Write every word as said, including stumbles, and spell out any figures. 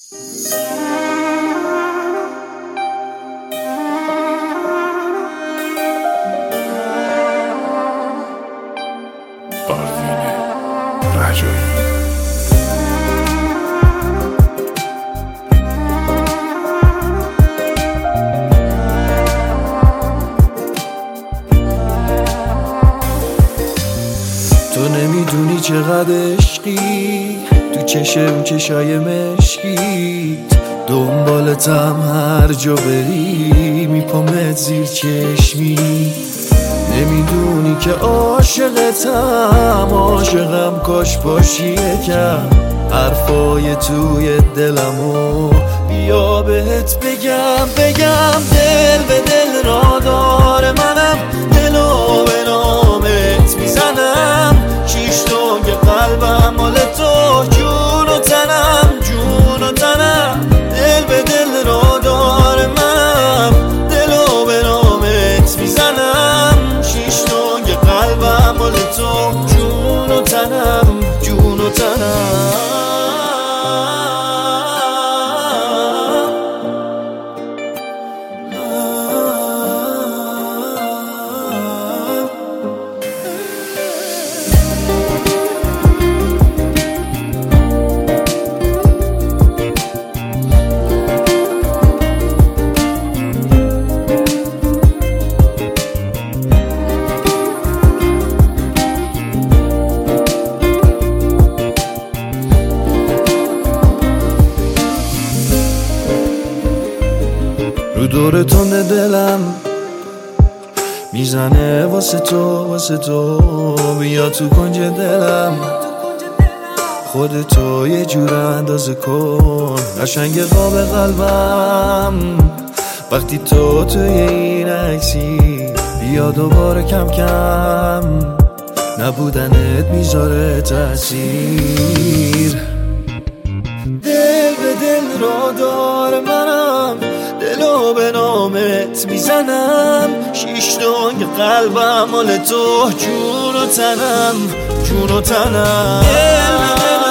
تو نمیدونی چقدر عشقی تو چشم چشای مشکیت، دنبالتم هر جا بری میپامت زیر چشمی. نمیدونی که عاشقتم، عاشقم کاش باشی یکم. حرفای توی دلمو بیا بهت بگم بگم دل به دل را داره منم، دلو به نامت میزنم. شیش تنگ قلبم مال تو، جون و تنم جون و تنم. دل به دل را داره منم، دلو به نامت میزنم. شیش تنگ قلبم مال تو، جون و تنم جون و تنم. رو دور تند دلم میزنه واسه تو واسه تو، بیا تو کنج دلم خودتو یه جور اندازه کن. قشنگ قاب قلبم وقتی تو توی این عکسی، بیا دوباره کم کم نبودنت میذاره تأثیر. دل به دل را داره منم، دلو به نامت میزنم. شیش تنگ قلبم مال تو، جون و تنم جون و تنم. دل به دل